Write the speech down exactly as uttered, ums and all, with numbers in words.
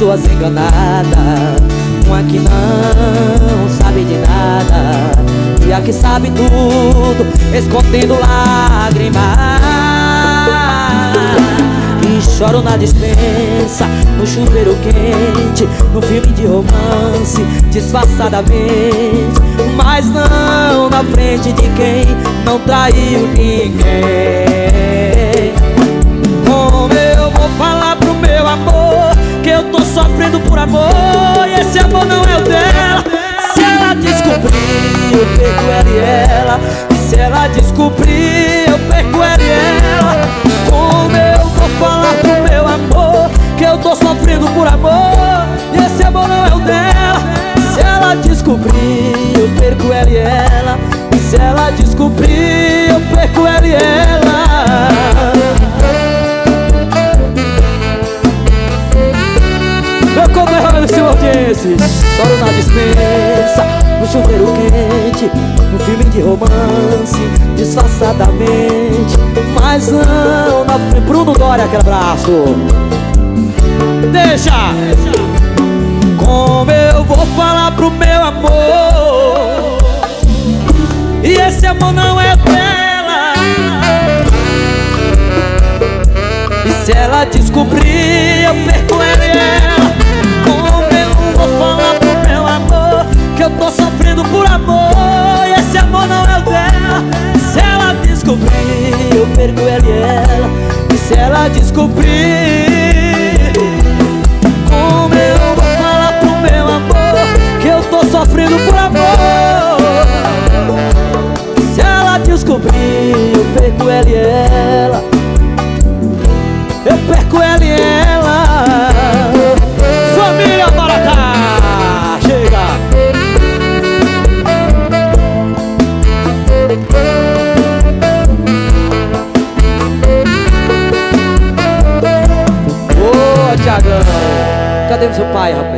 pessoas enganadas, uma que não sabe de nada e a que sabe tudo, escondendo lágrimas. E choro na dispensa, no chuveiro quente, no filme de romance, disfarçadamente, mas não na frente de quem não traiu ninguém. Como eu vou falar pro meu amor que eu tô sofrendo por amor e esse amor não é o dela? Se ela descobrir, eu perco ela e ela. E se ela descobrir, eu perco ela e ela. Como eu vou falar pro meu amor que eu tô sofrendo por amor e esse amor não é o dela? Se ela descobrir, eu perco ela e ela. E se ela descobrir, eu perco ela e ela. Meu conterrâneo silonense, choro na dispensa, no chuveiro quente, no filme de romance, disfarçadamente, mas não na frente. Bruno Dória, aquele abraço. Deixa! Como eu vou falar pro meu amor e esse amor não é dela? E se ela descobrir, eu perco ela e ela. Como eu vou falar pro meu amor que eu tô sofrendo por amor e esse amor não é o dela? Se ela descobrir, eu perco ela e ela. E se ela descobrir, como eu vou falar pro meu amor que eu tô sofrendo por amor? Se ela descobrir, eu perco ela e ela. Eu perco ela e ela. Família Maratá, chega! Ô, Thiagão, cadê o seu pai, rapaz?